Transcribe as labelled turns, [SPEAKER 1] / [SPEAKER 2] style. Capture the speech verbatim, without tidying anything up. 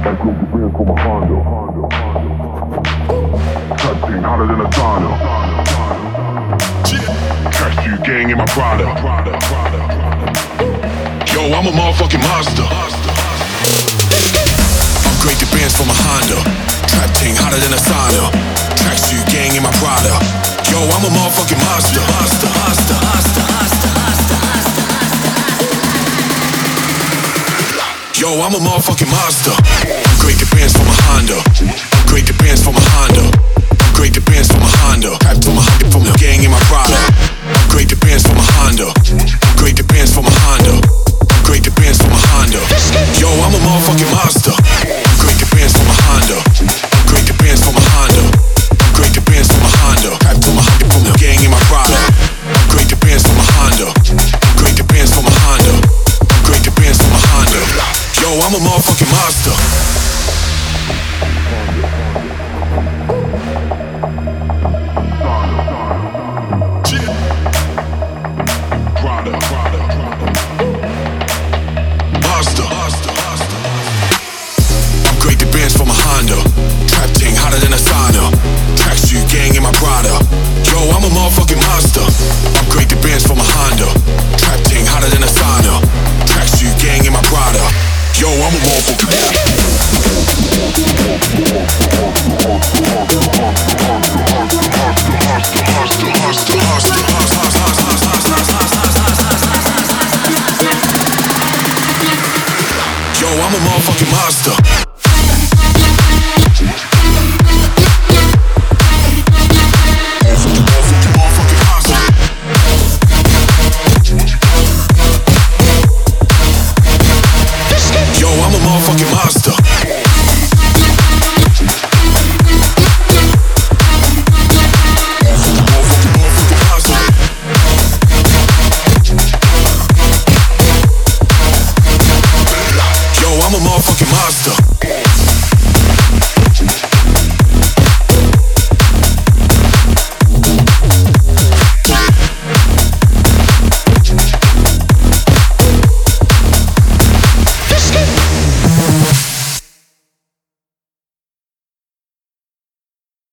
[SPEAKER 1] Been from a Honda. Touching hotter than a sauna. Catch you gang in my Prada. Yo, I'm a motherfucking monster. Upgrade the bands from a Honda. Trap ting hotter than a sauna. Catch you gang in my Prada. Yo, I'm a motherfucking monster. Monster, monster, monster, monster, monster, monster, monster. Yo, I'm a motherfucking monster. Upgrade the bands from a Honda. Upgrade the bands from a Honda. Upgrade the bands from a Honda. Trap from a from the gang in my Prada. Upgrade the bands from a Honda. Upgrade the bands from a Honda. Upgrade the bands from a Honda. Yo, I'm a motherfucking monster. Upgrade the bands from a Honda. Upgrade the bands from a Honda. Upgrade the bands from a Honda. Trap from a from the gang in my Prada. Upgrade the bands from a Honda. Upgrade the bands from a Honda. Upgrade the bands from a Honda. Yo, I'm a motherfucking monster. I'm a motherfucking monster.